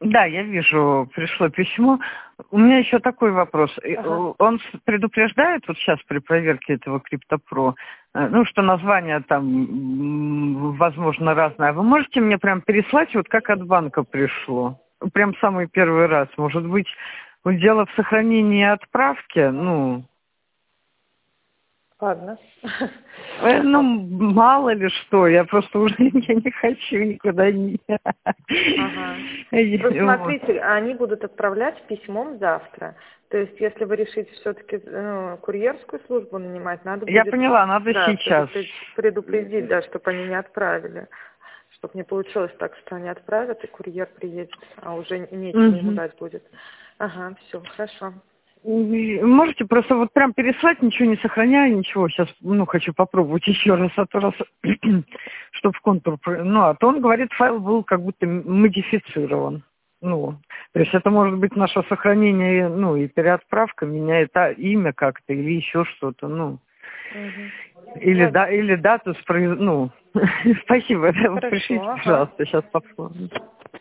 Да, я вижу, пришло письмо. У меня еще такой вопрос. Ага. Он предупреждает вот сейчас при проверке этого CryptoPro, ну, что название там, возможно, разное. А вы можете мне прям переслать, вот как от банка пришло? Прям самый первый раз. Может быть, вот дело в сохранении отправки, ну... Ладно. Ну, мало ли что, я просто уже я не хочу никуда не... Ага. Просто Вот. смотрите, они будут отправлять письмом завтра. То есть, если вы решите все-таки курьерскую службу нанимать, надо Я будет поняла, надо сейчас. предупредить, да, чтобы они не отправили. Чтобы не получилось так, что они отправят, и курьер приедет, а уже нечего ему Мгм. дать будет. Ага, все, хорошо. Можете просто вот прям переслать, ничего не сохраняя, ничего. Сейчас, ну, хочу попробовать еще раз, а то раз, чтобы в контур... Ну, а то он говорит, файл был как будто модифицирован. Ну, то есть это может быть наше сохранение, ну, и переотправка меняет имя как-то или еще что-то, ну. Угу. Или, Ладно. да, или дату, ну, спасибо, Хорошо, пришлите, ага. пожалуйста, сейчас попробую.